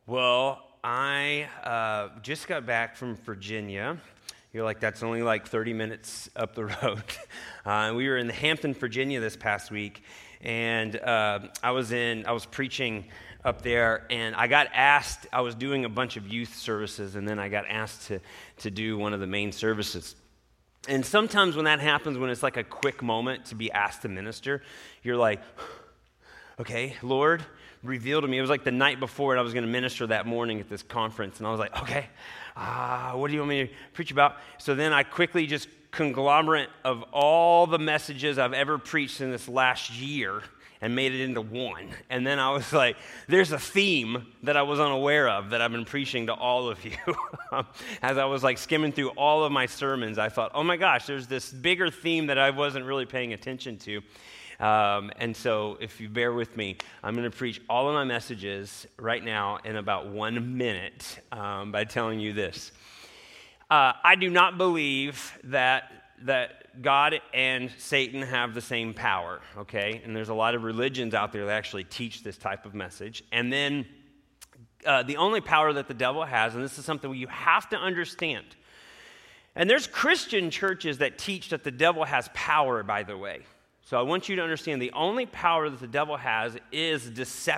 Well, I just got back from Virginia. You're like, that's only like 30 minutes up the road. We were in Hampton, Virginia this past week, and I was preaching up there, and I got asked, I was doing a bunch of youth services, and then I got asked to do one of the main services. And sometimes when that happens, when it's like a quick moment to be asked to minister, you're like, okay, Lord, reveal to me. It was like the night before, and I was going to minister that morning at this conference, and I was like, okay, what do you want me to preach about? So then I quickly just conglomerate of all the messages I've ever preached in this last year and made it into one. And then I was like, there's a theme that I was unaware of that I've been preaching to all of you. As I was like skimming through all of my sermons, I thought, oh my gosh, there's this bigger theme that I wasn't really paying attention to. And so if you bear with me, I'm going to preach all of my messages right now in about 1 minute by telling you this. I do not believe that God and Satan have the same power, okay? And there's a lot of religions out there that actually teach this type of message. And then the only power that the devil has, and this is something you have to understand, and there's Christian churches that teach that the devil has power, by the way. So I want you to understand the only power that the devil has is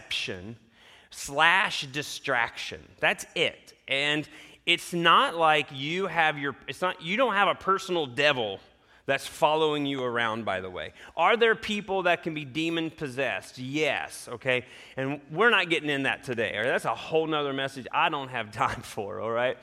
deception/distraction. That's it. And it's not like you don't have a personal devil that's following you around, by the way. Are there people that can be demon possessed? Yes, okay? And we're not getting in that today. All right? That's a whole nother message I don't have time for, all right?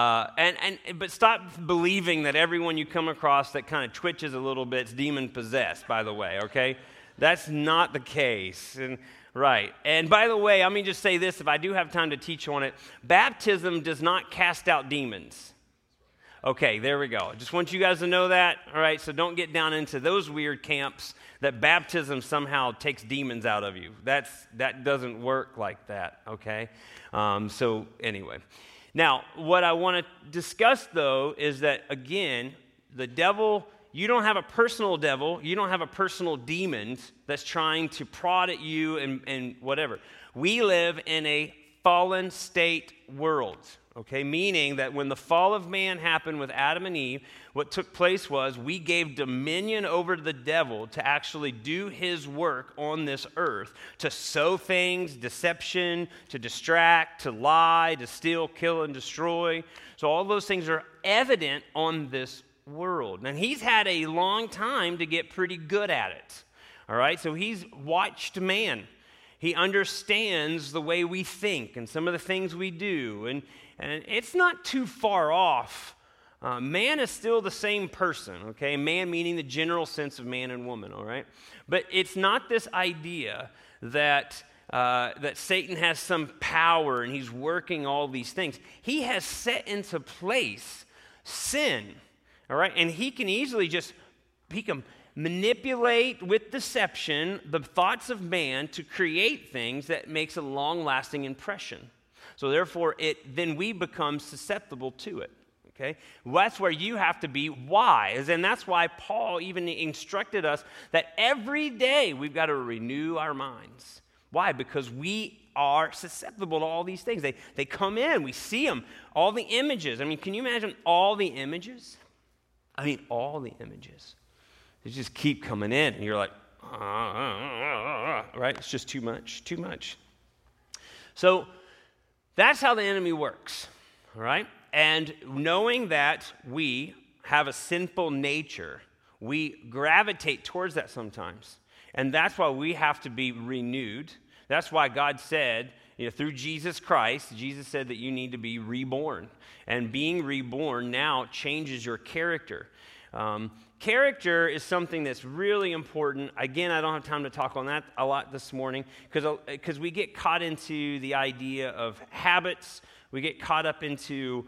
But stop believing that everyone you come across that kind of twitches a little bit is demon possessed, by the way, okay? That's not the case. Right. And by the way, let me just say this, if I do have time to teach on it, baptism does not cast out demons. Okay, there we go. Just want you guys to know that. All right, so don't get down into those weird camps that baptism somehow takes demons out of you. That doesn't work like that, okay? So anyway. Now, what I want to discuss, though, is that, again, the devil, you don't have a personal devil. You don't have a personal demon that's trying to prod at you and whatever. We live in a fallen state world. Okay, meaning that when the fall of man happened with Adam and Eve, what took place was we gave dominion over to the devil to actually do his work on this earth, to sow things, deception, to distract, to lie, to steal, kill, and destroy. So all those things are evident on this world. And he's had a long time to get pretty good at it. All right, so he's watched man. He understands the way we think and some of the things we do. And it's not too far off. Man is still the same person, okay? Man meaning the general sense of man and woman, all right? But it's not this idea that Satan has some power and he's working all these things. He has set into place sin, all right? And he can easily he can manipulate with deception the thoughts of man to create things that makes a long-lasting impression. So therefore, then we become susceptible to it, okay? Well, that's where you have to be wise, and that's why Paul even instructed us that every day we've got to renew our minds. Why? Because we are susceptible to all these things. They come in, we see them, all the images. I mean, can you imagine all the images? I mean, all the images. They just keep coming in, and you're like, right? It's just too much. So that's how the enemy works, all right? And knowing that we have a sinful nature, we gravitate towards that sometimes. And that's why we have to be renewed. That's why God said, through Jesus Christ, Jesus said that you need to be reborn. And being reborn now changes your character. Character is something that's really important. Again, I don't have time to talk on that a lot this morning because we get caught into the idea of habits. We get caught up into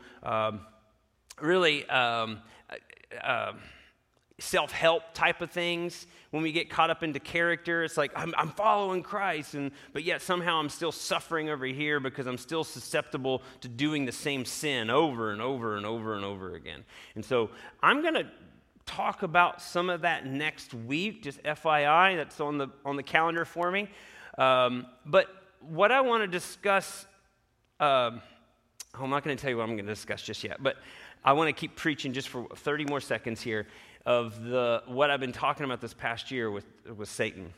self-help type of things. When we get caught up into character, it's like I'm following Christ, but yet somehow I'm still suffering over here because I'm still susceptible to doing the same sin over and over and over and over again. And so I'm going to talk about some of that next week, just FYI, that's on the calendar for me. But what I want to discuss I'm not going to tell you what I'm going to discuss just yet, but I want to keep preaching just for 30 more seconds here of what I've been talking about this past year with Satan.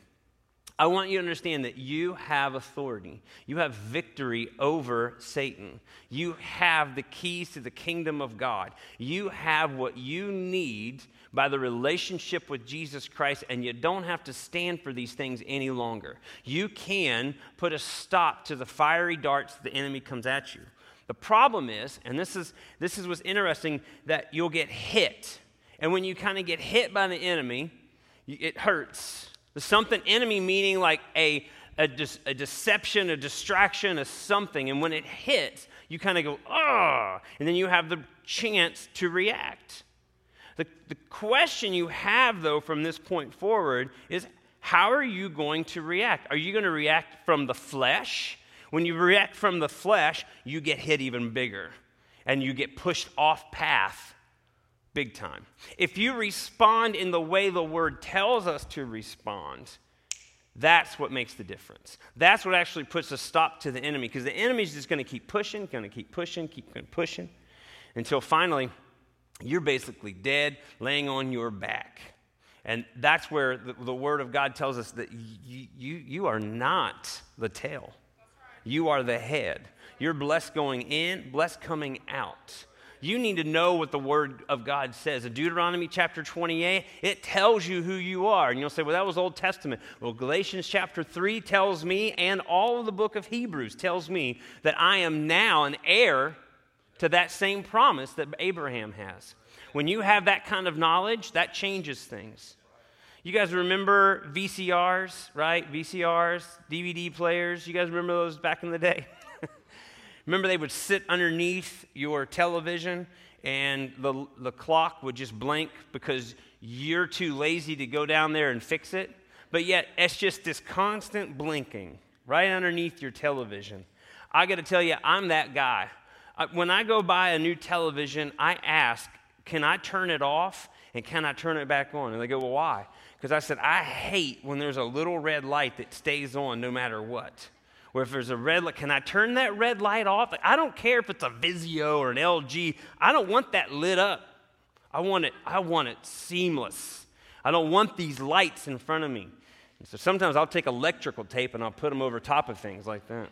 I want you to understand that you have authority. You have victory over Satan. You have the keys to the kingdom of God. You have what you need by the relationship with Jesus Christ, and you don't have to stand for these things any longer. You can put a stop to the fiery darts the enemy comes at you. The problem is, and this is what's interesting, that you'll get hit. And when you kind of get hit by the enemy, it hurts. The something enemy meaning like a deception, a distraction, a something. And when it hits, you kind of go, ah, and then you have the chance to react. The question you have, though, from this point forward is, how are you going to react? Are you going to react from the flesh? When you react from the flesh, you get hit even bigger, and you get pushed off path big time. If you respond in the way the Word tells us to respond, that's what makes the difference. That's what actually puts a stop to the enemy, because the enemy's just going to keep pushing, keep pushing, until finally you're basically dead, laying on your back. And that's where the Word of God tells us that you are not the tail. You are the head. You're blessed going in, blessed coming out. You need to know what the Word of God says. In Deuteronomy chapter 28, it tells you who you are. And you'll say, well, that was Old Testament. Well, Galatians chapter 3 tells me, and all of the book of Hebrews tells me, that I am now an heir to that same promise that Abraham has. When you have that kind of knowledge, that changes things. You guys remember VCRs, right? VCRs, DVD players. You guys remember those back in the day? Remember they would sit underneath your television and the clock would just blink because you're too lazy to go down there and fix it? But yet it's just this constant blinking right underneath your television. I got to tell you, I'm that guy. When I go buy a new television, I ask, can I turn it off and can I turn it back on? And they go, well, why? Because I said, I hate when there's a little red light that stays on no matter what. Or if there's a red light, can I turn that red light off? Like, I don't care if it's a Vizio or an LG. I don't want that lit up. I want it seamless. I don't want these lights in front of me. And so sometimes I'll take electrical tape and I'll put them over top of things like that.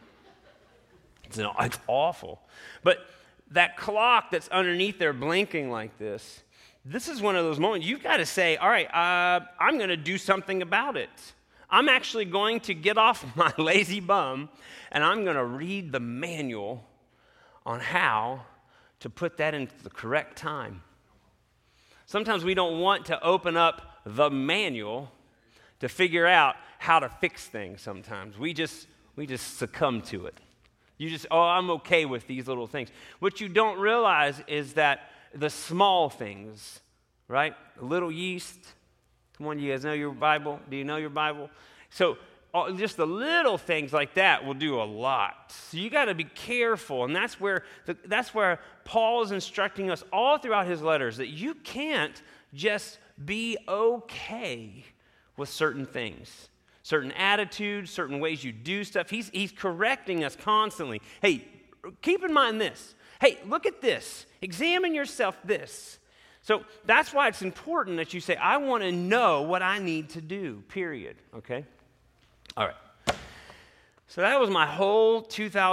It's awful. But that clock that's underneath there blinking like this is one of those moments you've got to say, all right, I'm going to do something about it. I'm actually going to get off my lazy bum and I'm going to read the manual on how to put that into the correct time. Sometimes we don't want to open up the manual to figure out how to fix things sometimes. We just succumb to it. I'm okay with these little things. What you don't realize is that the small things, right? A little yeast. Come on, you guys know your Bible? Do you know your Bible? So just the little things like that will do a lot. So you got to be careful, and that's where Paul is instructing us all throughout his letters that you can't just be okay with certain things, certain attitudes, certain ways you do stuff. He's correcting us constantly. Hey, keep in mind this. Hey, look at this. Examine yourself this. So that's why it's important that you say, I want to know what I need to do, period. Okay? All right. So that was my whole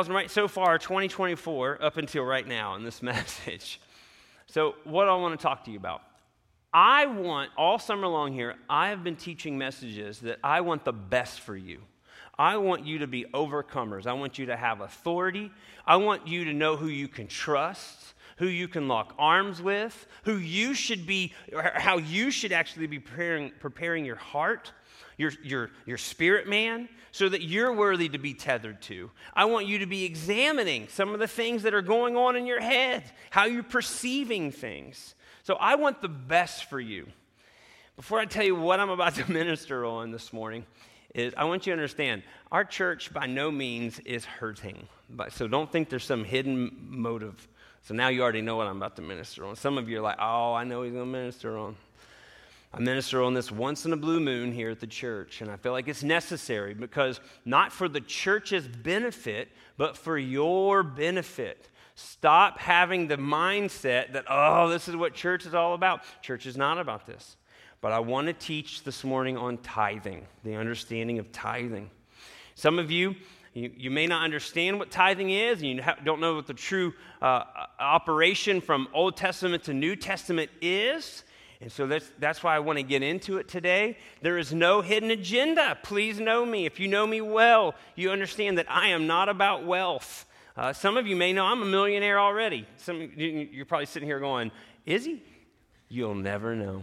2024, up until right now in this message. So what do I want to talk to you about? I want, all summer long here, I have been teaching messages that I want the best for you. I want you to be overcomers. I want you to have authority. I want you to know who you can trust, who you can lock arms with, who you should be, or how you should actually be preparing your heart, your spirit man, so that you're worthy to be tethered to. I want you to be examining some of the things that are going on in your head, how you're perceiving things. So I want the best for you. Before I tell you what I'm about to minister on this morning, I want you to understand, our church by no means is hurting. So don't think there's some hidden motive. So now you already know what I'm about to minister on. Some of you are like, oh, I know he's going to minister on. I minister on this once in a blue moon here at the church, and I feel like it's necessary because not for the church's benefit, but for your benefit. Stop having the mindset that, oh, this is what church is all about. Church is not about this. But I want to teach this morning on tithing, the understanding of tithing. Some of you may not understand what tithing is, and you don't know what the true operation from Old Testament to New Testament is. And so that's why I want to get into it today. There is no hidden agenda. Please know me. If you know me well, you understand that I am not about wealth. Some of you may know I'm a millionaire already. Some of you're probably sitting here going, is he? You'll never know.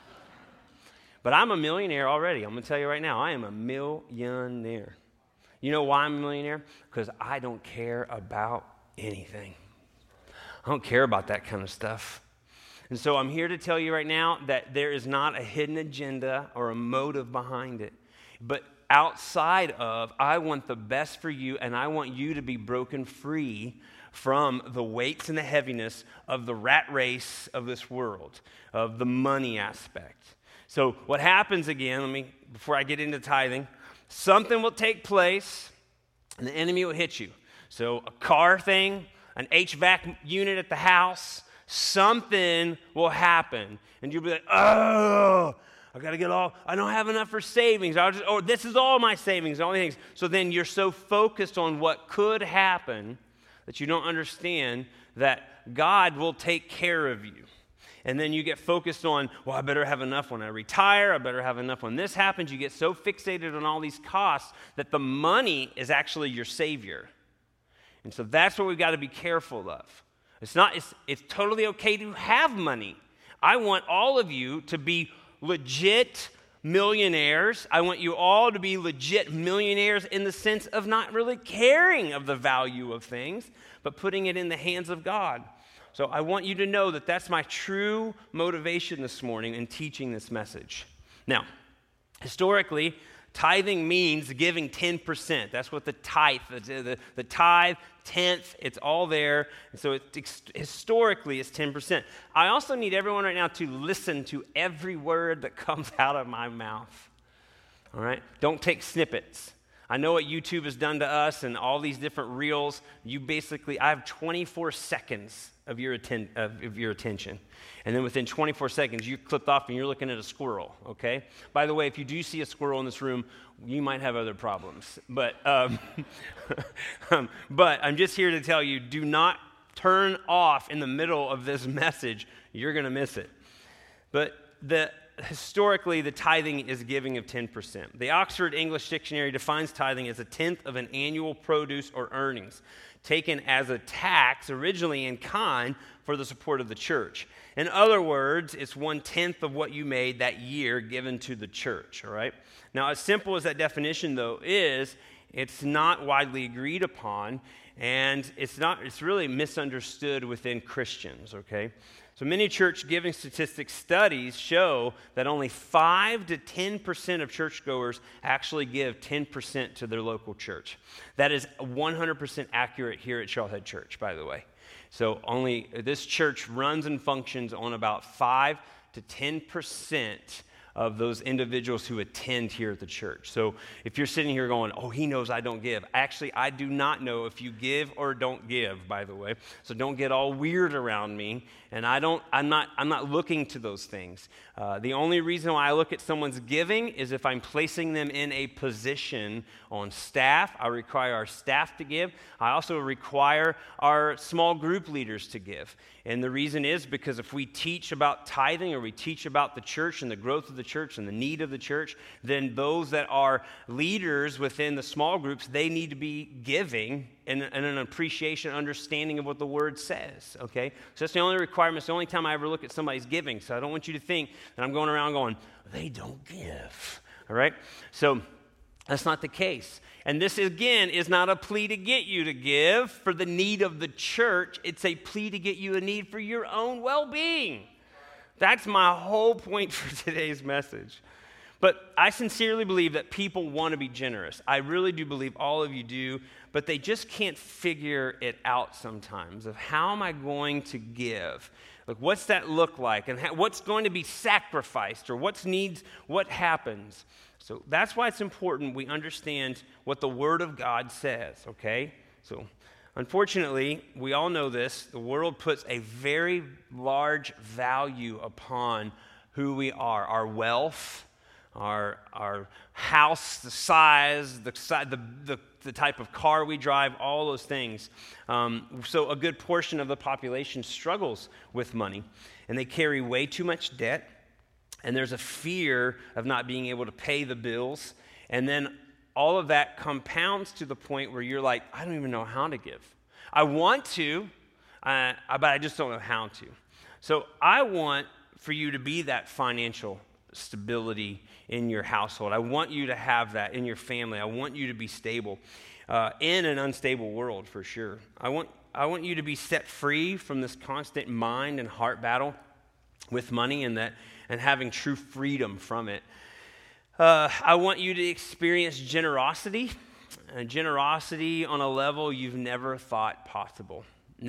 But I'm a millionaire already. I'm going to tell you right now, I am a millionaire. You know why I'm a millionaire? Because I don't care about anything. I don't care about that kind of stuff. And so I'm here to tell you right now that there is not a hidden agenda or a motive behind it. But outside of, I want the best for you, and I want you to be broken free from the weights and the heaviness of the rat race of this world, of the money aspect. So what happens again, before I get into tithing, something will take place, and the enemy will hit you. So a car thing, an HVAC unit at the house, something will happen, and you'll be like, oh, I got to get I don't have enough for savings. This is all my savings, all these things. So then you're so focused on what could happen that you don't understand that God will take care of you. And then you get focused on, well, I better have enough when I retire. I better have enough when this happens. You get so fixated on all these costs that the money is actually your savior. And so that's what we've got to be careful of. It's totally okay to have money. I want all of you to be legit millionaires. I want you all to be legit millionaires in the sense of not really caring of the value of things, but putting it in the hands of God. So I want you to know that that's my true motivation this morning in teaching this message. Now, historically, tithing means giving 10%. That's what the tithe, the tithe, tenth, it's all there. And so historically, it's 10%. I also need everyone right now to listen to every word that comes out of my mouth. All right? Don't take snippets. I know what YouTube has done to us and all these different reels. I have 24 seconds of your attention. And then within 24 seconds, you clipped off and you're looking at a squirrel, okay? By the way, if you do see a squirrel in this room, you might have other problems. But but I'm just here to tell you, do not turn off in the middle of this message. You're going to miss it. But historically, the tithing is giving of 10%. The Oxford English Dictionary defines tithing as a tenth of an annual produce or earnings, taken as a tax originally in kind for the support of the church. In other words, it's 1/10 of what you made that year given to the church, all right? Now, as simple as that definition, though, is, it's not widely agreed upon, and it's really misunderstood within Christians, okay? So many church giving statistics studies show that only 5 to 10% of churchgoers actually give 10% to their local church. That is 100% accurate here at Charlotte Church, by the way. So this church runs and functions on about 5 to 10% of those individuals who attend here at the church. So if you're sitting here going, oh, he knows I don't give. Actually, I do not know if you give or don't give, by the way. So don't get all weird around me. And I'm not looking to those things. The only reason why I look at someone's giving is if I'm placing them in a position on staff. I require our staff to give. I also require our small group leaders to give. And the reason is because if we teach about tithing or we teach about the church and the growth of the church and the need of the church, then those that are leaders within the small groups, they need to be giving and an appreciation, understanding of what the word says, okay? So that's the only requirement. It's the only time I ever look at somebody's giving. So I don't want you to think that I'm going around going, they don't give, all right? So that's not the case. And this, again, is not a plea to get you to give for the need of the church. It's a plea to get you a need for your own well-being. That's my whole point for today's message. But I sincerely believe that people want to be generous. I really do believe all of you do, but they just can't figure it out sometimes of how am I going to give? Like, what's that look like? And what's going to be sacrificed, or what happens? So that's why it's important we understand what the Word of God says, okay? So unfortunately, we all know this. The world puts a very large value upon who we are, our wealth, our house, the size, the type of car we drive, all those things. So a good portion of the population struggles with money, and they carry way too much debt, and there's a fear of not being able to pay the bills, and then all of that compounds to the point where you're like, I don't even know how to give. I want to, but I just don't know how to. So I want for you to be that financial stability in your household. I want you to have that in your family. I want you to be stable in an unstable world, for sure. I want you to be set free from this constant mind and heart battle with money, and having true freedom from it. I want you to experience generosity on a level you've never thought possible.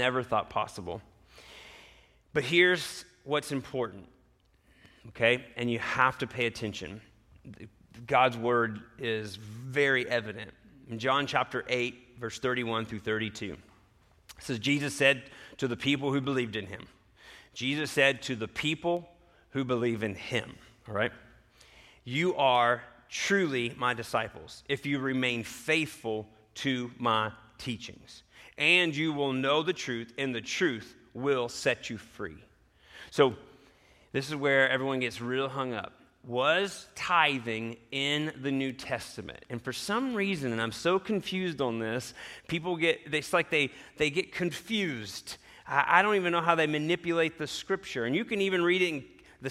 But here's what's important, okay? And you have to pay attention. God's word is very evident. In John chapter 8, verse 31 through 32, it says, Jesus said to the people who believed in him. Jesus said to the people who believe in him, all right? You are truly my disciples if you remain faithful to my teachings. And you will know the truth, and the truth will set you free. So this is where everyone gets real hung up. Was tithing in the New Testament? And for some reason, and I'm so confused on this, it's like they get confused. I don't even know how they manipulate the scripture. And you can even read it in the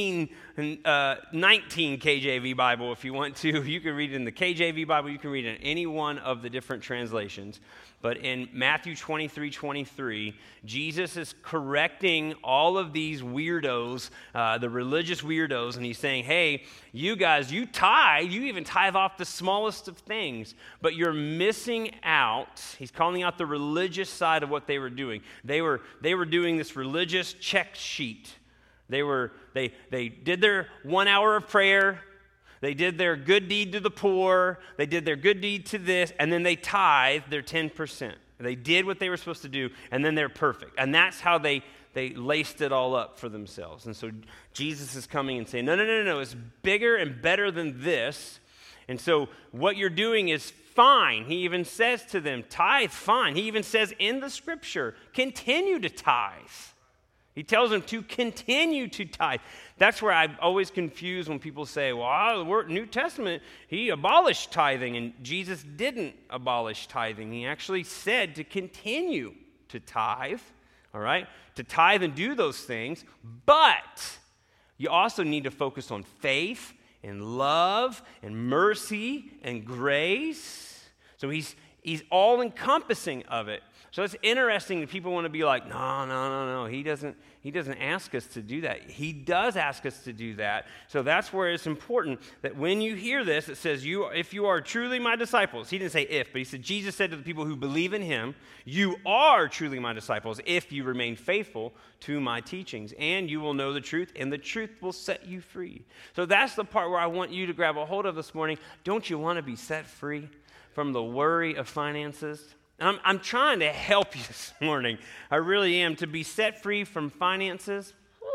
1619 KJV Bible if you want to. You can read it in the KJV Bible. You can read it in any one of the different translations. But in Matthew 23:23, Jesus is correcting all of these weirdos, the religious weirdos, and he's saying, hey, you guys, you tithe, you even tithe off the smallest of things, but you're missing out. He's calling out the religious side of what they were doing. They were doing this religious check sheet. They did their 1 hour of prayer. They did their good deed to the poor. They did their good deed to this, and then they tithed their 10%. They did what they were supposed to do, and then they're perfect. And that's how they laced it all up for themselves. And so Jesus is coming and saying, no, it's bigger and better than this. And so what you're doing is fine. He even says to them, tithe, fine. He even says in the scripture, continue to tithe. He tells them to continue to tithe. That's where I'm always confused when people say, well, the New Testament, he abolished tithing. And Jesus didn't abolish tithing. He actually said to continue to tithe, all right? To tithe and do those things. But you also need to focus on faith and love and mercy and grace. So he's all-encompassing of it. So it's interesting that people want to be like, no. He doesn't ask us to do that. He does ask us to do that. So that's where it's important that when you hear this, it says, if you are truly my disciples. He didn't say if, but he said, Jesus said to the people who believe in him, you are truly my disciples if you remain faithful to my teachings. And you will know the truth, and the truth will set you free. So that's the part where I want you to grab a hold of this morning. Don't you want to be set free from the worry of finances? I'm trying to help you this morning. I really am. To be set free from finances.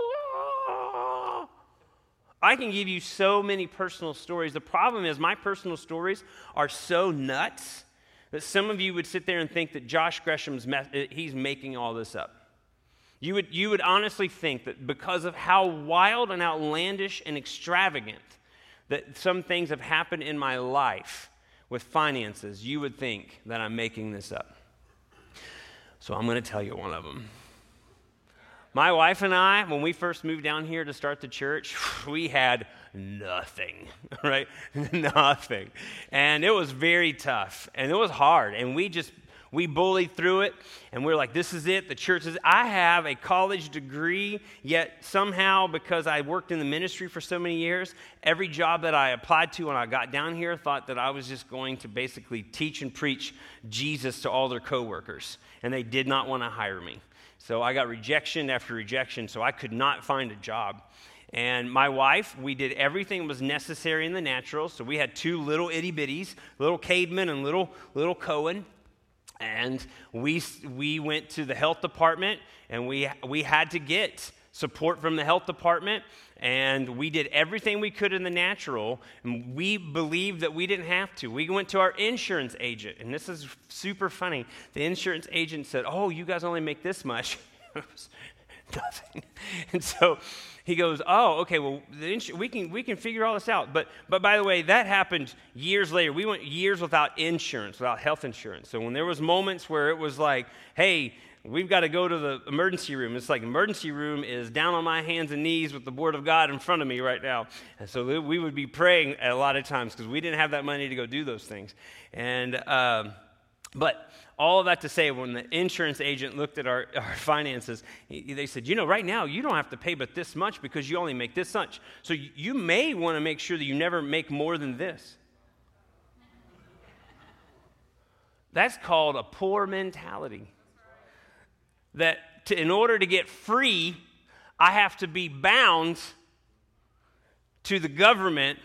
I can give you so many personal stories. The problem is my personal stories are so nuts that some of you would sit there and think that Josh Gresham's he's making all this up. You would honestly think that because of how wild and outlandish and extravagant that some things have happened in my life with finances, you would think that I'm making this up. So I'm going to tell you one of them. My wife and I, when we first moved down here to start the church, we had nothing, right? Nothing. And it was very tough, and it was hard. And we We bullied through it, and we're like, this is it. The church is. I have a college degree, yet somehow, because I worked in the ministry for so many years, every job that I applied to when I got down here thought that I was just going to basically teach and preach Jesus to all their coworkers, and they did not want to hire me. So I got rejection after rejection, so I could not find a job. And my wife, we did everything that was necessary in the natural. So we had two little itty bitties, little Cademan and little Cohen. And we went to the health department, and we had to get support from the health department. And we did everything we could in the natural. And we believed that we didn't have to. We went to our insurance agent. And this is super funny. The insurance agent said, oh, you guys only make this much. It was nothing. And so he goes, oh, okay, well, we can figure all this out. But by the way, that happened years later. We went years without insurance, without health insurance. So when there was moments where it was like, hey, we've got to go to the emergency room. It's like emergency room is down on my hands and knees with the Word of God in front of me right now. And so we would be praying a lot of times because we didn't have that money to go do those things. And but all of that to say, when the insurance agent looked at our finances, they said, right now you don't have to pay but this much because you only make this much. So you may want to make sure that you never make more than this. That's called a poor mentality. That in order to get free, I have to be bound to the government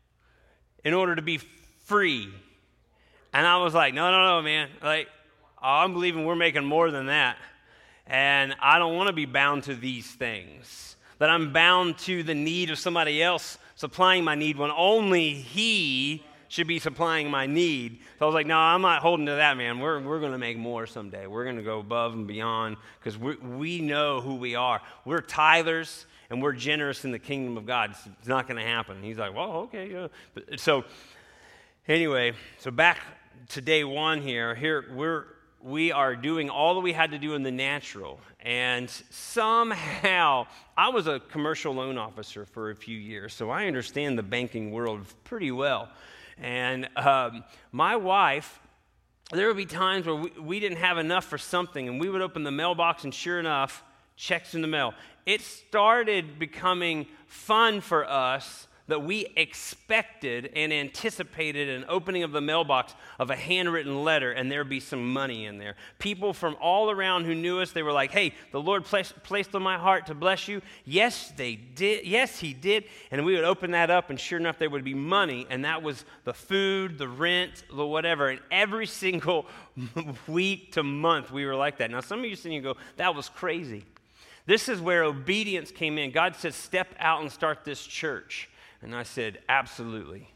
in order to be free. And I was like, no, man. Like, I'm believing we're making more than that. And I don't want to be bound to these things. That I'm bound to the need of somebody else supplying my need when only He should be supplying my need. So I was like, no, I'm not holding to that, man. We're going to make more someday. We're going to go above and beyond because we know who we are. We're tithers and we're generous in the kingdom of God. It's not going to happen. He's like, well, okay. Yeah. So anyway, so back to day one here we are doing all that we had to do in the natural. And somehow, I was a commercial loan officer for a few years, so I understand the banking world pretty well. And my wife, there would be times where we didn't have enough for something, and we would open the mailbox, and sure enough, checks in the mail. It started becoming fun for us that we expected and anticipated an opening of the mailbox of a handwritten letter, and there'd be some money in there. People from all around who knew us, they were like, hey, the Lord placed on my heart to bless you. Yes, they did. Yes, He did. And we would open that up, and sure enough, there would be money, and that was the food, the rent, the whatever. And every single week to month, we were like that. Now, some of you sitting here go, that was crazy. This is where obedience came in. God said, step out and start this church. And I said, absolutely.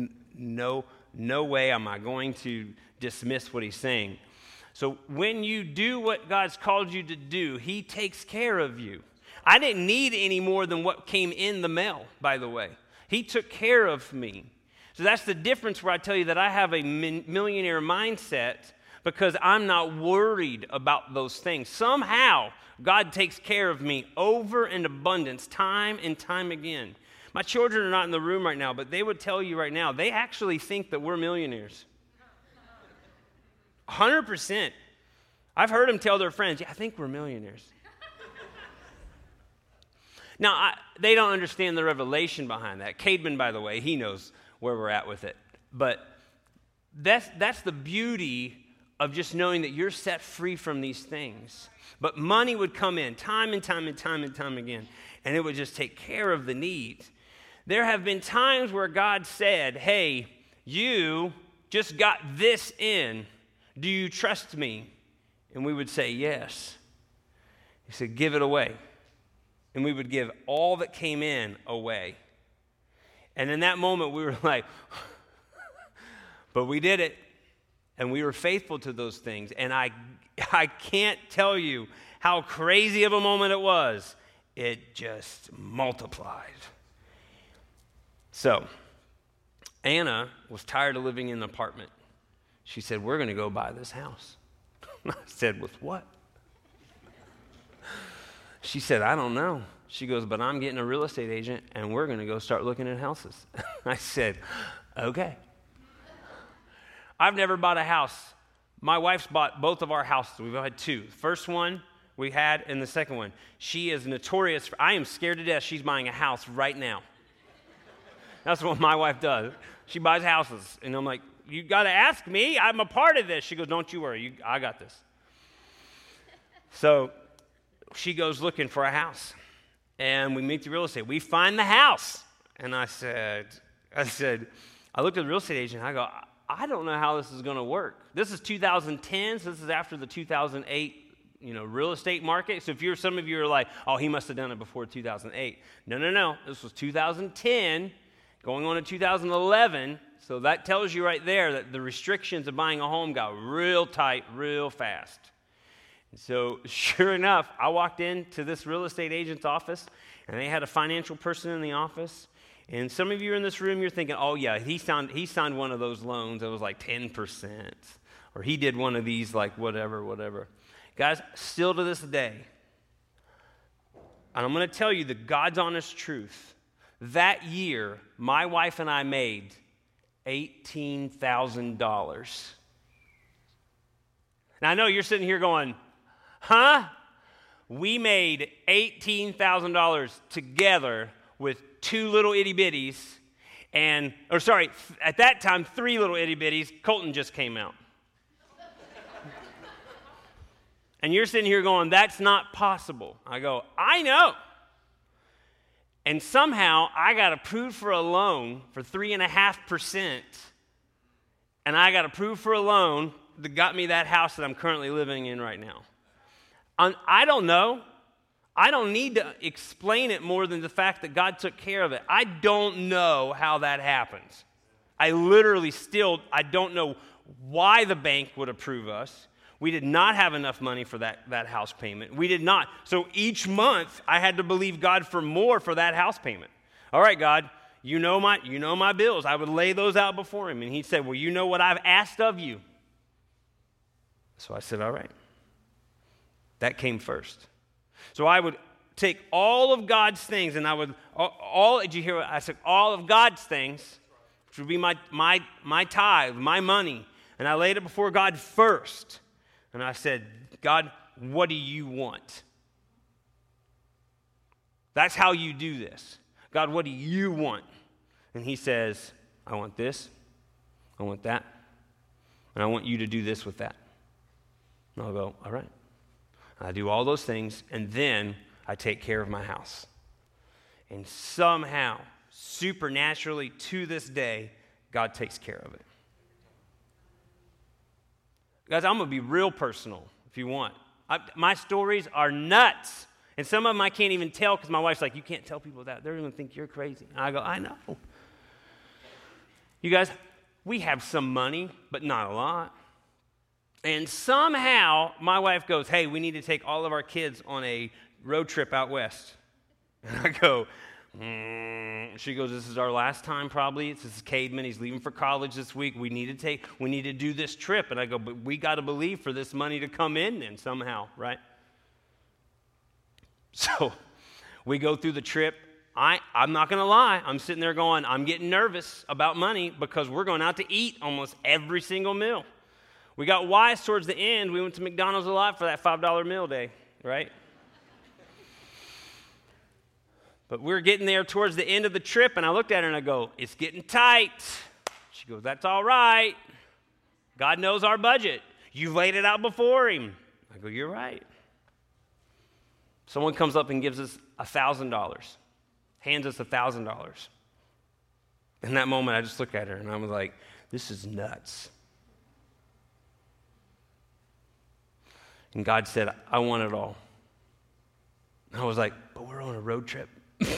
No way am I going to dismiss what He's saying. So when you do what God's called you to do, He takes care of you. I didn't need any more than what came in the mail, by the way. He took care of me. So that's the difference where I tell you that I have a millionaire mindset because I'm not worried about those things. Somehow, God takes care of me over in abundance, time and time again. My children are not in the room right now, but they would tell you right now, they actually think that we're millionaires. 100%. I've heard them tell their friends, yeah, I think we're millionaires. Now, they don't understand the revelation behind that. Cademan, by the way, he knows where we're at with it. But that's the beauty of just knowing that you're set free from these things. But money would come in time and time and time and time again, and it would just take care of the needs. There have been times where God said, hey, you just got this in. Do you trust me? And we would say, yes. He said, give it away. And we would give all that came in away. And in that moment, we were like, but we did it. And we were faithful to those things. And I can't tell you how crazy of a moment it was. It just multiplied. So, Anna was tired of living in an apartment. She said, we're going to go buy this house. I said, with what? She said, I don't know. She goes, but I'm getting a real estate agent, and we're going to go start looking at houses. I said, okay. I've never bought a house My wife's bought both of our houses. We've had two. The first one we had, and the second one. She is notorious. I am scared to death she's buying a house right now. That's what my wife does. She buys houses. And I'm like, you got to ask me. I'm a part of this. She goes, don't you worry. I got this. So she goes looking for a house. And we meet the real estate. We find the house. And I looked at the real estate agent. I go, I don't know how this is going to work. This is 2010, so this is after the 2008, real estate market. So if some of you are like, oh, he must have done it before 2008. No. This was 2010, going on to 2011. So that tells you right there that the restrictions of buying a home got real tight, real fast. And so sure enough, I walked into this real estate agent's office, and they had a financial person in the office. And some of you in this room, you're thinking, oh, yeah, he signed one of those loans that was like 10%. Or he did one of these like whatever. Guys, still to this day, and I'm going to tell you the God's honest truth, that year, my wife and I made $18,000. Now, I know you're sitting here going, huh? We made $18,000 together with two little itty bitties, at that time, three little itty bitties. Colton just came out. And you're sitting here going, that's not possible. I go, I know. And somehow I got approved for a loan for 3.5%, and I got approved for a loan that got me that house that I'm currently living in right now. I don't know. I don't need to explain it more than the fact that God took care of it. I don't know how that happens. I don't know why the bank would approve us. We did not have enough money for that house payment. We did not. So each month, I had to believe God for more for that house payment. All right, God, you know my bills. I would lay those out before him. And he said, well, you know what I've asked of you. So I said, all right. That came first. So I would take all of God's things, and did you hear what I said? All of God's things, which would be my tithe, my money, and I laid it before God first. And I said, God, what do you want? That's how you do this. God, what do you want? And he says, I want this, I want that, and I want you to do this with that. And I'll go, all right. I do all those things, and then I take care of my house. And somehow, supernaturally, to this day, God takes care of it. Guys, I'm going to be real personal if you want. My stories are nuts. And some of them I can't even tell because my wife's like, you can't tell people that. They're going to think you're crazy. And I go, I know. You guys, we have some money, but not a lot. And somehow, my wife goes, hey, we need to take all of our kids on a road trip out west. And I go, She goes, this is our last time probably. This is Cademan. He's leaving for college this week. We need to do this trip. And I go, but we got to believe for this money to come in then somehow, right? So we go through the trip. I'm not going to lie. I'm sitting there going, I'm getting nervous about money because we're going out to eat almost every single meal. We got wise towards the end. We went to McDonald's a lot for that $5 meal day, right? But we're getting there towards the end of the trip, and I looked at her and I go, it's getting tight. She goes, that's all right. God knows our budget. You've laid it out before him. I go, you're right. Someone comes up and gives us $1,000, hands us $1,000. In that moment, I just looked at her and I was like, this is nuts. And God said, I want it all. And I was like, but we're on a road trip.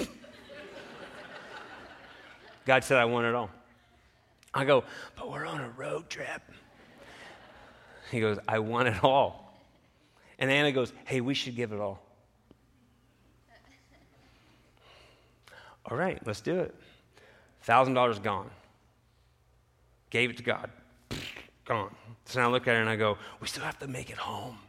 God said, I want it all. I go, but we're on a road trip. He goes, I want it all. And Anna goes, hey, we should give it all. All right, let's do it. $1,000 gone. Gave it to God. Gone. So now I look at her and I go, we still have to make it home.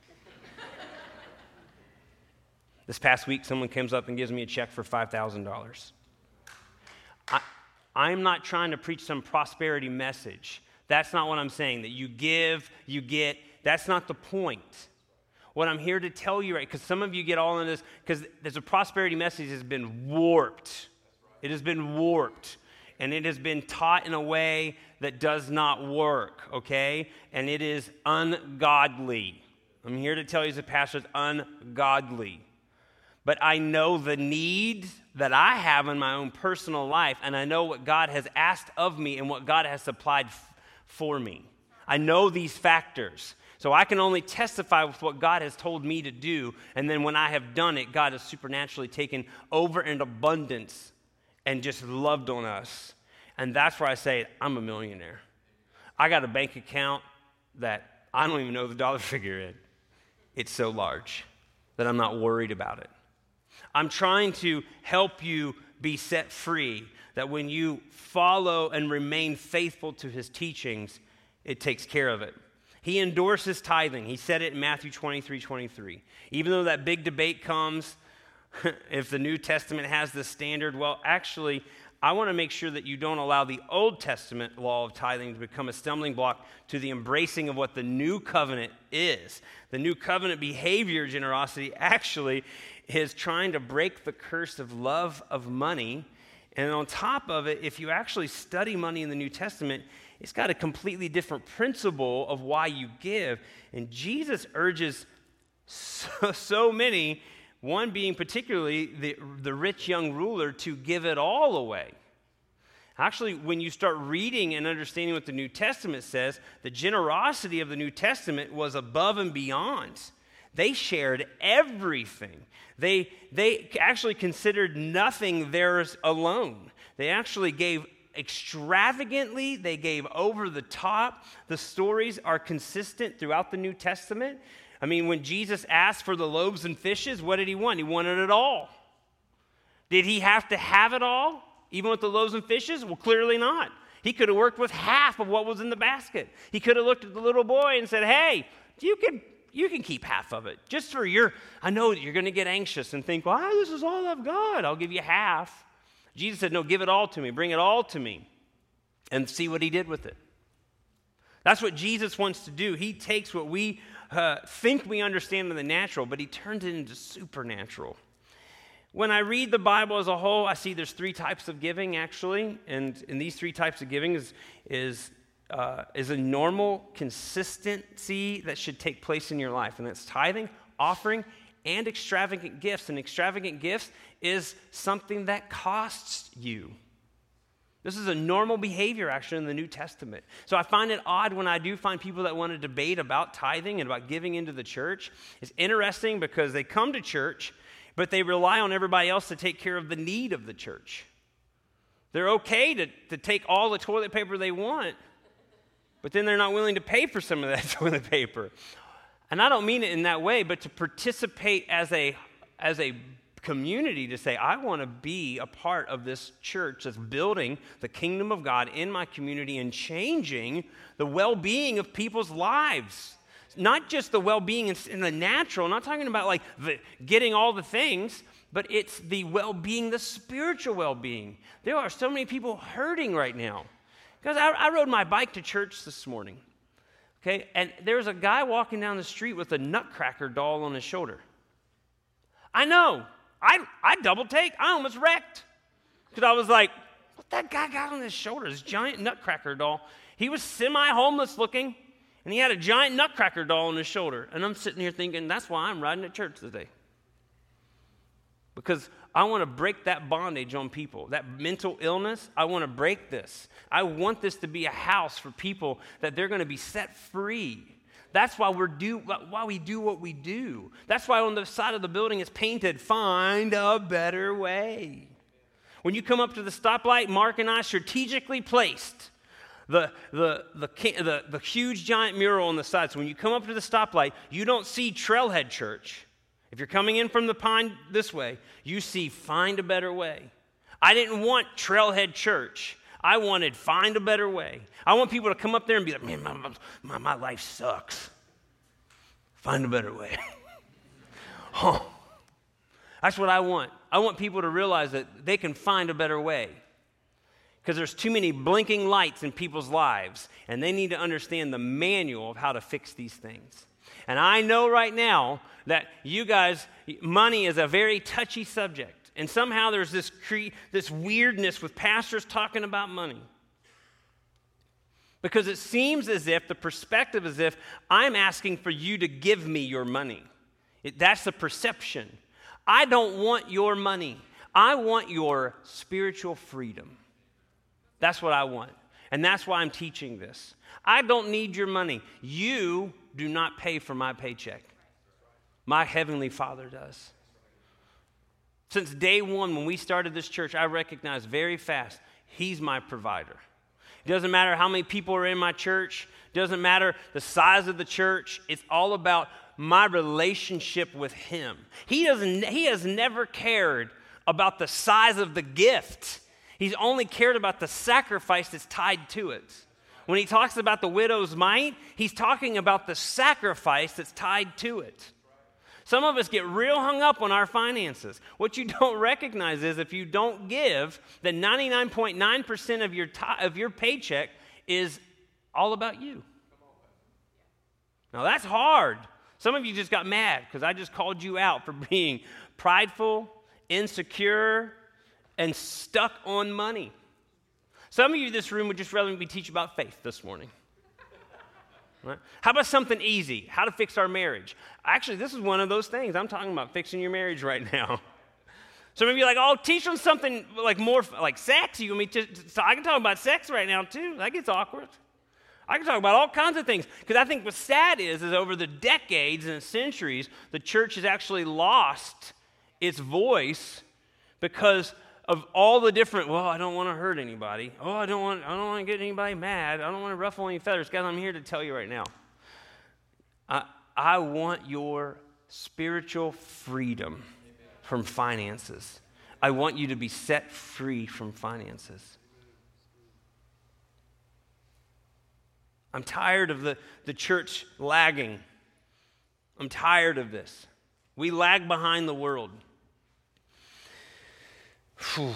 This past week, someone comes up and gives me a check for $5,000. I'm not trying to preach some prosperity message. That's not what I'm saying, that you give, you get. That's not the point. What I'm here to tell you, right, because some of you get all in this, because there's a prosperity message that has been warped. It has been warped. And it has been taught in a way that does not work, okay? And it is ungodly. I'm here to tell you as a pastor, it's ungodly. But I know the need that I have in my own personal life, and I know what God has asked of me and what God has supplied for me. I know these factors. So I can only testify with what God has told me to do, and then when I have done it, God has supernaturally taken over in abundance and just loved on us. And that's where I say, I'm a millionaire. I got a bank account that I don't even know the dollar figure in. It's so large that I'm not worried about it. I'm trying to help you be set free, that when you follow and remain faithful to his teachings, it takes care of it. He endorses tithing. He said it in Matthew 23:23. Even though that big debate comes, if the New Testament has this standard, well, actually, I want to make sure that you don't allow the Old Testament law of tithing to become a stumbling block to the embracing of what the New Covenant is. The New Covenant behavior, generosity, actually is trying to break the curse of love of money. And on top of it, if you actually study money in the New Testament, it's got a completely different principle of why you give. And Jesus urges so many, one being particularly the rich young ruler, to give it all away. Actually, when you start reading and understanding what the New Testament says, the generosity of the New Testament was above and beyond. They shared everything. They actually considered nothing theirs alone. They actually gave extravagantly, they gave over the top. The stories are consistent throughout the New Testament. I mean, when Jesus asked for the loaves and fishes, what did he want? He wanted it all. Did he have to have it all, even with the loaves and fishes? Well, clearly not. He could have worked with half of what was in the basket. He could have looked at the little boy and said, hey, you can keep half of it. Just for I know that you're going to get anxious and think, well, this is all I've got. I'll give you half. Jesus said, no, give it all to me. Bring it all to me. And see what he did with it. That's what Jesus wants to do. He takes what we think we understand in the natural, but he turns it into supernatural. When I read the Bible as a whole, I see there's 3 types of giving, actually. And these 3 types of giving is a normal consistency that should take place in your life. And that's tithing, offering, and extravagant gifts. And extravagant gifts is something that costs you. This is a normal behavior, actually, in the New Testament. So I find it odd when I do find people that want to debate about tithing and about giving into the church. It's interesting because they come to church, but they rely on everybody else to take care of the need of the church. They're okay to take all the toilet paper they want, but then they're not willing to pay for some of that toilet paper. And I don't mean it in that way, but to participate as a community, to say, I want to be a part of this church that's building the kingdom of God in my community and changing the well-being of people's lives. Not just the well-being in the natural, I'm not talking about like getting all the things, but it's the well-being, the spiritual well-being. There are so many people hurting right now. Because I rode my bike to church this morning, okay, and there was a guy walking down the street with a Nutcracker doll on his shoulder. I know. I double take. I almost wrecked. Because I was like, what that guy got on his shoulder? This giant Nutcracker doll. He was semi-homeless looking, and he had a giant Nutcracker doll on his shoulder. And I'm sitting here thinking, that's why I'm riding to church today. Because I want to break that bondage on people. That mental illness, I want to break this. I want this to be a house for people that they're going to be set free. That's why we do what we do. That's why on the side of the building it's painted, find a better way. When you come up to the stoplight, Mark and I strategically placed the huge giant mural on the side. So when you come up to the stoplight, you don't see Trailhead Church. If you're coming in from the Pine this way, you see Find a Better Way. I didn't want Trailhead Church. I wanted Find a Better Way. I want people to come up there and be like, man, my life sucks. Find a better way. Oh, that's what I want. I want people to realize that they can find a better way. because there's too many blinking lights in people's lives, and they need to understand the manual of how to fix these things. And I know right now that you guys, money is a very touchy subject, and somehow there's this weirdness with pastors talking about money. Because it seems as if, the perspective is if I'm asking for you to give me your money. That's the perception. I don't want your money. I want your spiritual freedom. That's what I want. And that's why I'm teaching this. I don't need your money. You do not pay for my paycheck. My Heavenly Father does. Since day one, when we started this church, I recognized very fast, He's my provider. It doesn't matter how many people are in my church. It doesn't matter the size of the church. It's all about my relationship with Him. He has never cared about the size of the gift. He's only cared about the sacrifice that's tied to it. When He talks about the widow's mite, He's talking about the sacrifice that's tied to it. Some of us get real hung up on our finances. What you don't recognize is if you don't give, then 99.9% of your paycheck is all about you. Now that's hard. Some of you just got mad because I just called you out for being prideful, insecure, and stuck on money. Some of you in this room would just rather me teach about faith this morning. Right? How about something easy? How to fix our marriage. Actually, this is one of those things. I'm talking about fixing your marriage right now. Some of you are like, oh, teach them something like more like sex. You want me to? So I can talk about sex right now too. That gets awkward. I can talk about all kinds of things because I think what's sad is over the decades and centuries, the church has actually lost its voice because of all the different, well, I don't want to hurt anybody. Oh, I don't want to get anybody mad. I don't want to ruffle any feathers. Guys, I'm here to tell you right now. I want your spiritual freedom from finances. I want you to be set free from finances. I'm tired of the church lagging. I'm tired of this. We lag behind the world. Whew.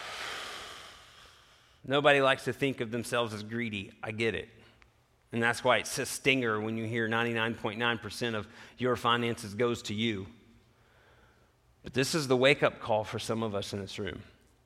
Nobody likes to think of themselves as greedy. I get it. And that's why it's a stinger when you hear 99.9% of your finances goes to you. But this is the wake-up call for some of us in this room.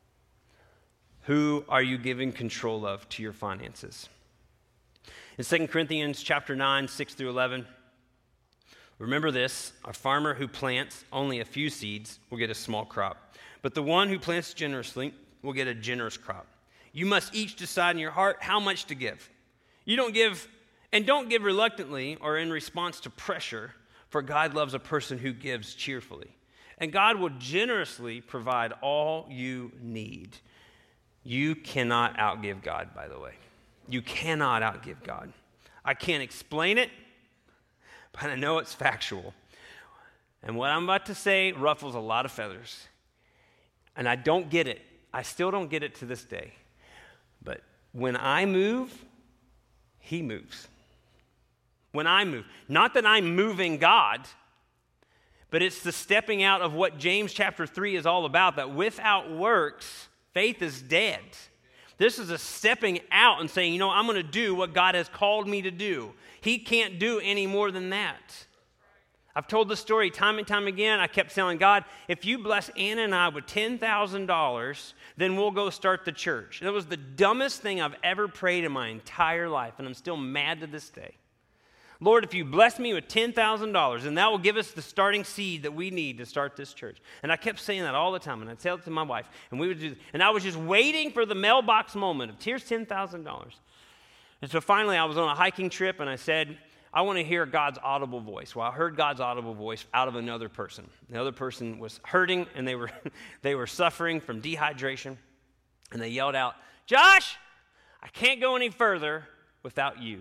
Who are you giving control of to your finances? In 2 Corinthians chapter 9, 6 through 11, remember this, a farmer who plants only a few seeds will get a small crop. But the one who plants generously will get a generous crop. You must each decide in your heart how much to give. Don't give reluctantly or in response to pressure, for God loves a person who gives cheerfully. And God will generously provide all you need. You cannot outgive God, by the way. You cannot outgive God. I can't explain it, but I know it's factual. And what I'm about to say ruffles a lot of feathers. And I don't get it. I still don't get it to this day. But when I move, He moves. When I move. Not that I'm moving God, but it's the stepping out of what James chapter 3 is all about, that without works, faith is dead. This is a stepping out and saying, I'm going to do what God has called me to do. He can't do any more than that. I've told the story time and time again. I kept telling God, if you bless Anna and I with $10,000, then we'll go start the church. That was the dumbest thing I've ever prayed in my entire life, and I'm still mad to this day. Lord, if you bless me with $10,000, then that will give us the starting seed that we need to start this church. And I kept saying that all the time, and I'd tell it to my wife, and we would do. And I was just waiting for the mailbox moment of, here's $10,000. And so finally, I was on a hiking trip, and I said, I want to hear God's audible voice. Well, I heard God's audible voice out of another person. The other person was hurting, and they were suffering from dehydration, and they yelled out, Josh, I can't go any further without you.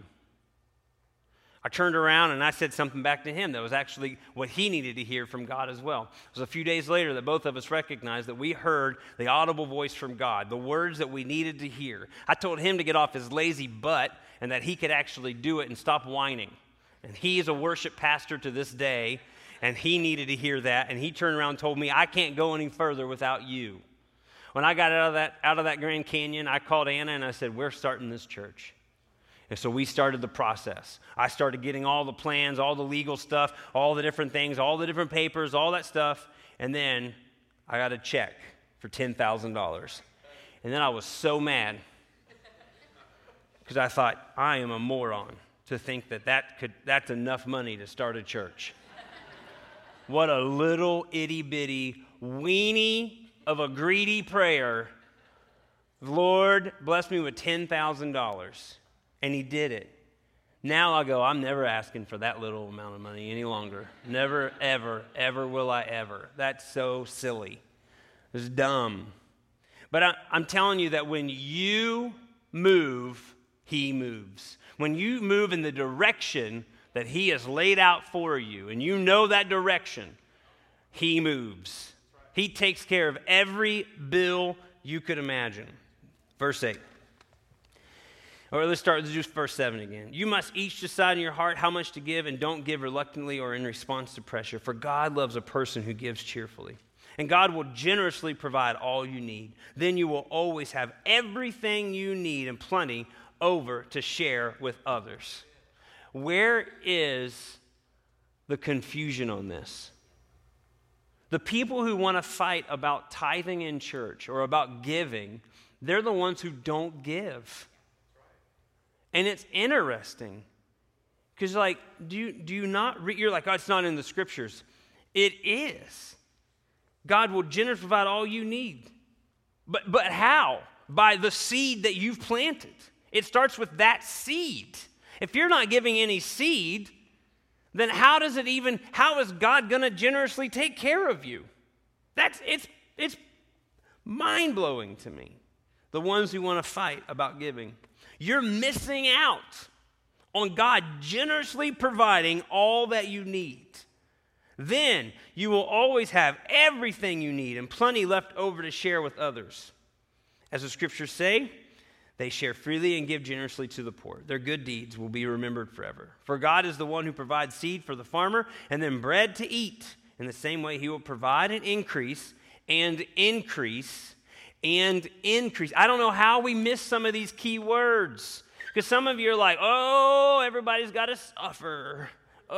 I turned around and I said something back to him that was actually what he needed to hear from God as well. It was a few days later that both of us recognized that we heard the audible voice from God, the words that we needed to hear. I told him to get off his lazy butt and that he could actually do it and stop whining. And he is a worship pastor to this day, and he needed to hear that. And he turned around and told me, I can't go any further without you. when I got out of that Grand Canyon, I called Anna and I said, we're starting this church. And so we started the process. I started getting all the plans, all the legal stuff, all the different things, all the different papers, all that stuff. And then I got a check for $10,000. And then I was so mad because I thought, I am a moron to think that's enough money to start a church. What a little itty-bitty weenie of a greedy prayer. Lord, bless me with $10,000. And he did it. Now I go, I'm never asking for that little amount of money any longer. Never, ever, ever will I ever. That's so silly. It's dumb. But I'm telling you that when you move, he moves. When you move in the direction that he has laid out for you, and you know that direction, he moves. He takes care of every bill you could imagine. Verse 8. Or let's start with just verse 7 again. You must each decide in your heart how much to give, and don't give reluctantly or in response to pressure, for God loves a person who gives cheerfully. And God will generously provide all you need. Then you will always have everything you need and plenty over to share with others. Where is the confusion on this? The people who want to fight about tithing in church or about giving, they're the ones who don't give. And it's interesting because, like, do you not read? You're like, oh, it's not in the scriptures. It is. God will generously provide all you need. But how? By the seed that you've planted. It starts with that seed. If you're not giving any seed, then how is God going to generously take care of you? It's mind-blowing to me. The ones who want to fight about giving. You're missing out on God generously providing all that you need. Then you will always have everything you need and plenty left over to share with others. As the scriptures say, they share freely and give generously to the poor. Their good deeds will be remembered forever. For God is the one who provides seed for the farmer and then bread to eat. In the same way, he will provide an increase and increase and increase. I don't know how we miss some of these key words. Because some of you are like, oh, everybody's got to suffer.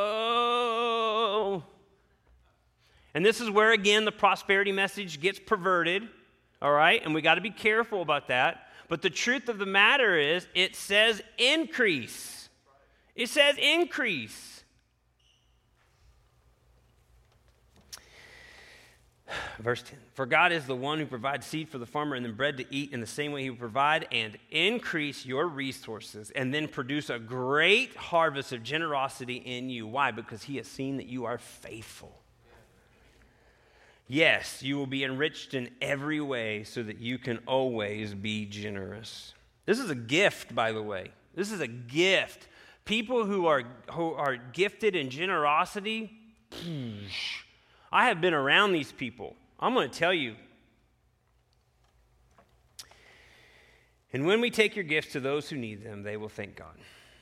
Oh. And this is where, again, the prosperity message gets perverted. All right? And we got to be careful about that. But the truth of the matter is, it says increase. It says increase. Verse 10. For God is the one who provides seed for the farmer and then bread to eat. In the same way, he will provide and increase your resources and then produce a great harvest of generosity in you. Why? Because he has seen that you are faithful. Yes, you will be enriched in every way so that you can always be generous. This is a gift, by the way. This is a gift. People who are gifted in generosity, I have been around these people. I'm going to tell you. And when we take your gifts to those who need them, they will thank God.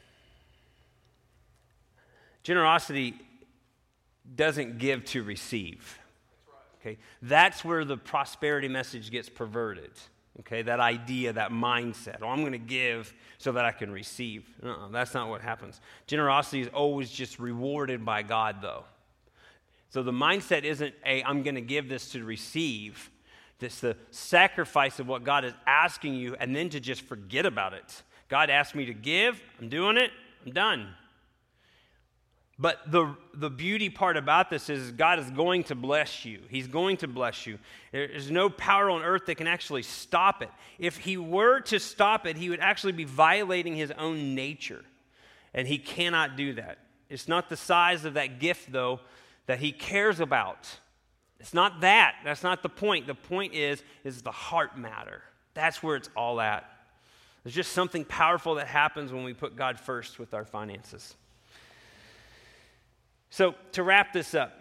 Generosity doesn't give to receive. Okay, that's where the prosperity message gets perverted. Okay, that idea, that mindset. Oh, I'm going to give so that I can receive. That's not what happens. Generosity is always just rewarded by God, though. So the mindset isn't, I'm going to give this to receive. It's the sacrifice of what God is asking you and then to just forget about it. God asked me to give. I'm doing it. I'm done. But the beauty part about this is God is going to bless you. He's going to bless you. There's no power on earth that can actually stop it. If he were to stop it, he would actually be violating his own nature. And he cannot do that. It's not the size of that gift, though, that he cares about. It's not that. That's not the point. The point is the heart matter. That's where it's all at. There's just something powerful that happens when we put God first with our finances. So, to wrap this up.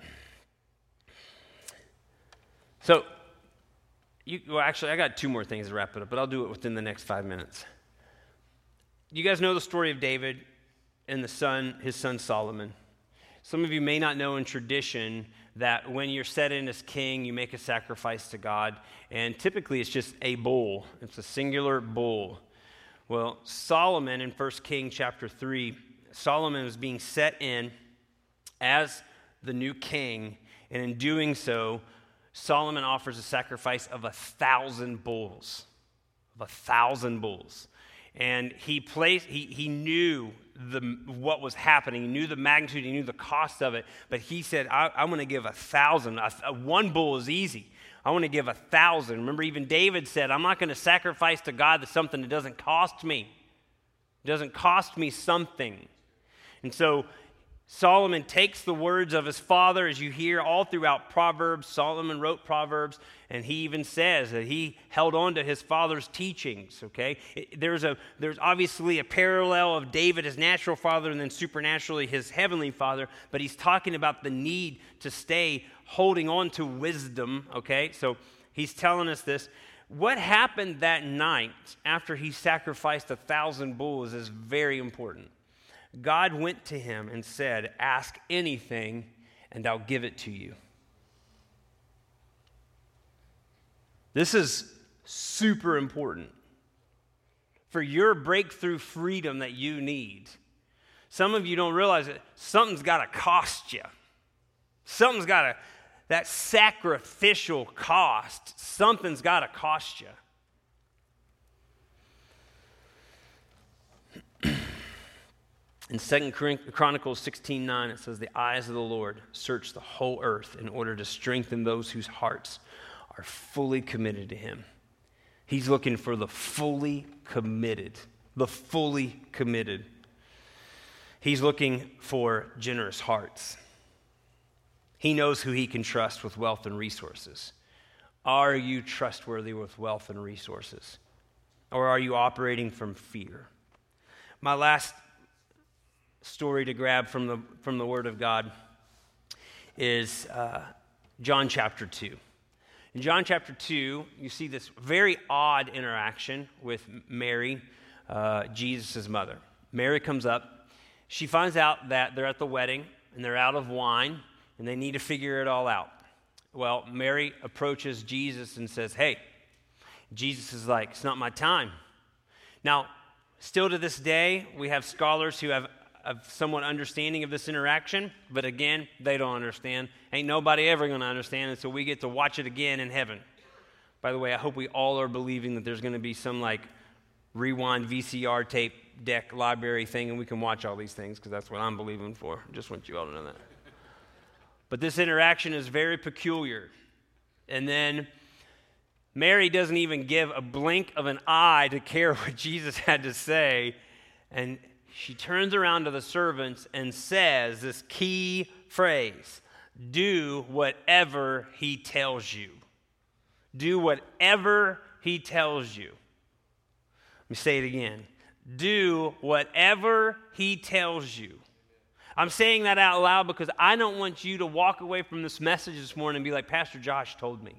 Actually, I got two more things to wrap it up, but I'll do it within the next 5 minutes. You guys know the story of David and his son Solomon. Some of you may not know in tradition that when you're set in as king, you make a sacrifice to God, and typically it's just a bull. It's a singular bull. Well, Solomon in 1 Kings chapter 3, Solomon was being set in as the new king, and in doing so, Solomon offers a sacrifice of 1,000 bulls. Of 1,000 bulls. And he knew what was happening. He knew the magnitude. He knew the cost of it. But he said, I'm going to give 1,000. One bull is easy. I want to give 1,000. Remember, even David said, I'm not going to sacrifice to God something that doesn't cost me. It doesn't cost me something. And so Solomon takes the words of his father, as you hear all throughout Proverbs. Solomon wrote Proverbs, and he even says that he held on to his father's teachings, okay? There's obviously a parallel of David, his natural father, and then supernaturally his heavenly father, but he's talking about the need to stay holding on to wisdom, okay? So he's telling us this. What happened that night after he sacrificed 1,000 bulls is very important. God went to him and said, ask anything and I'll give it to you. This is super important for your breakthrough freedom that you need. Some of you don't realize that something's got to cost you. That sacrificial cost, something's got to cost you. In 2 Chronicles 16:9, it says, the eyes of the Lord search the whole earth in order to strengthen those whose hearts are fully committed to him. He's looking for the fully committed. The fully committed. He's looking for generous hearts. He knows who he can trust with wealth and resources. Are you trustworthy with wealth and resources? Or are you operating from fear? My last story to grab from the Word of God is John chapter 2. In John chapter 2, you see this very odd interaction with Mary, Jesus' mother. Mary comes up. She finds out that they're at the wedding and they're out of wine and they need to figure it all out. Well, Mary approaches Jesus and says, hey, Jesus is like, it's not my time. Now, still to this day, we have scholars who have somewhat understanding of this interaction, but again, they don't understand. Ain't nobody ever going to understand it, so we get to watch it again in heaven. By the way, I hope we all are believing that there's going to be some like rewind VCR tape deck library thing, and we can watch all these things, because that's what I'm believing for. Just want you all to know that. But this interaction is very peculiar. And then Mary doesn't even give a blink of an eye to care what Jesus had to say, and she turns around to the servants and says this key phrase, do whatever he tells you. Do whatever he tells you. Let me say it again. Do whatever he tells you. I'm saying that out loud because I don't want you to walk away from this message this morning and be like, Pastor Josh told me.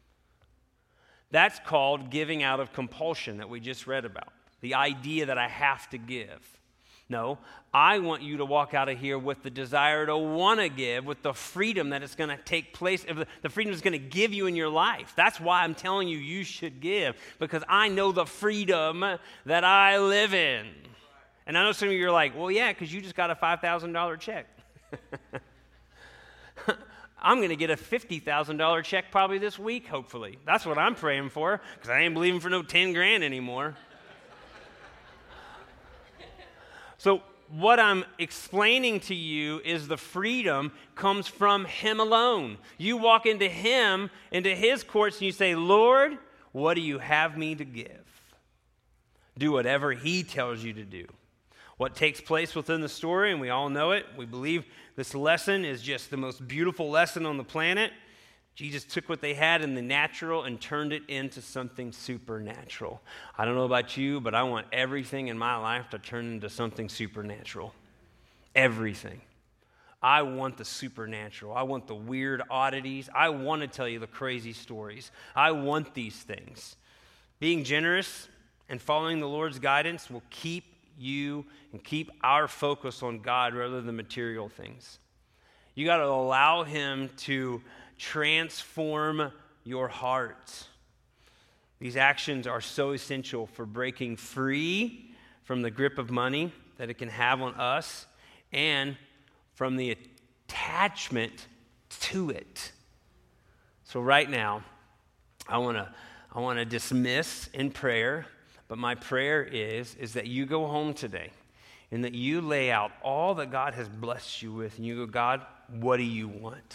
That's called giving out of compulsion that we just read about. The idea that I have to give. No, I want you to walk out of here with the desire to want to give, with the freedom that it's going to take place, the freedom it's going to give you in your life. That's why I'm telling you you should give, because I know the freedom that I live in. And I know some of you are like, well, yeah, because you just got a $5,000 check. I'm going to get a $50,000 check probably this week, hopefully. That's what I'm praying for, because I ain't believing for no 10 grand anymore. So what I'm explaining to you is the freedom comes from him alone. You walk into him, into his courts, and you say, Lord, what do you have me to give? Do whatever he tells you to do. What takes place within the story, and we all know it, we believe this lesson is just the most beautiful lesson on the planet. Jesus took what they had in the natural and turned it into something supernatural. I don't know about you, but I want everything in my life to turn into something supernatural. Everything. I want the supernatural. I want the weird oddities. I want to tell you the crazy stories. I want these things. Being generous and following the Lord's guidance will keep you and keep our focus on God rather than material things. You got to allow him to transform your heart. These actions are so essential for breaking free from the grip of money that it can have on us and from the attachment to it. So right now, I want to dismiss in prayer, but my prayer is that you go home today and that you lay out all that God has blessed you with, and you go, God, what do you want?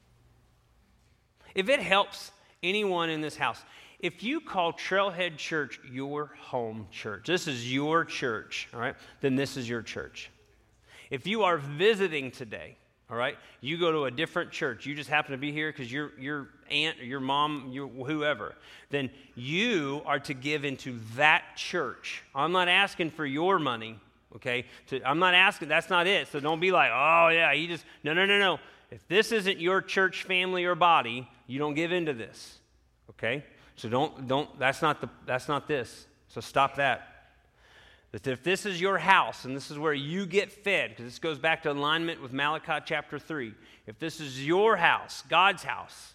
If it helps anyone in this house, if you call Trailhead Church your home church, this is your church, all right, then this is your church. If you are visiting today, all right, you go to a different church, you just happen to be here because your aunt or your mom, whoever, then you are to give into that church. I'm not asking for your money, okay? I'm not asking, that's not it. So don't be like, oh yeah, no. If this isn't your church family or body, you don't give into this, okay? So don't, that's not this. So stop that. That if this is your house and this is where you get fed, because this goes back to alignment with Malachi chapter 3. If this is your house, God's house,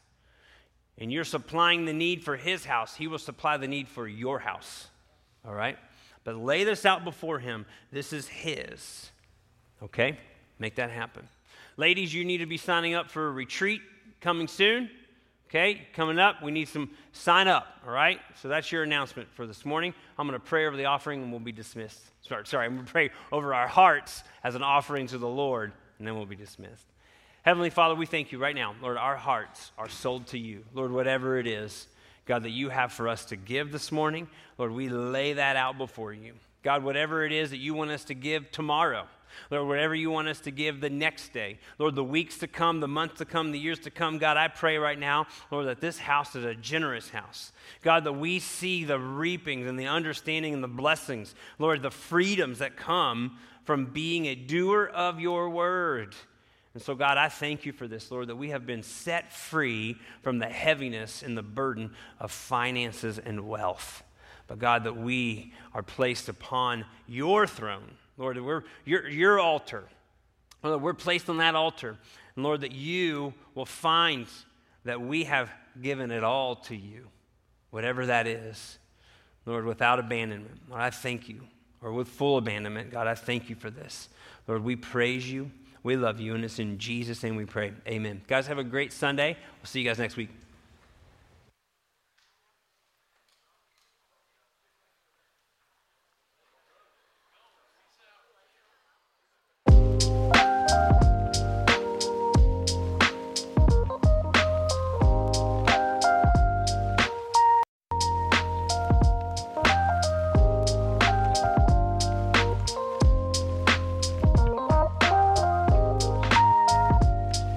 and you're supplying the need for his house, he will supply the need for your house. All right? But lay this out before him. This is his. Okay? Make that happen. Ladies, you need to be signing up for a retreat coming soon. Okay, coming up, we need some sign up, all right? So that's your announcement for this morning. I'm going to pray over the offering and we'll be dismissed. Sorry, I'm going to pray over our hearts as an offering to the Lord, and then we'll be dismissed. Heavenly Father, we thank you right now. Lord, our hearts are sold to you. Lord, whatever it is, God, that you have for us to give this morning, Lord, we lay that out before you. God, whatever it is that you want us to give tomorrow, Lord, whatever you want us to give the next day, Lord, the weeks to come, the months to come, the years to come, God, I pray right now, Lord, that this house is a generous house. God, that we see the reapings and the understanding and the blessings, Lord, the freedoms that come from being a doer of your word. And so, God, I thank you for this, Lord, that we have been set free from the heaviness and the burden of finances and wealth. But, God, that we are placed upon your throne. Lord, that we're your altar. Lord, we're placed on that altar. And Lord, that you will find that we have given it all to you, whatever that is. Lord, without abandonment. Lord, I thank you. Or with full abandonment, God, I thank you for this. Lord, we praise you. We love you. And it's in Jesus' name we pray. Amen. Guys, have a great Sunday. We'll see you guys next week.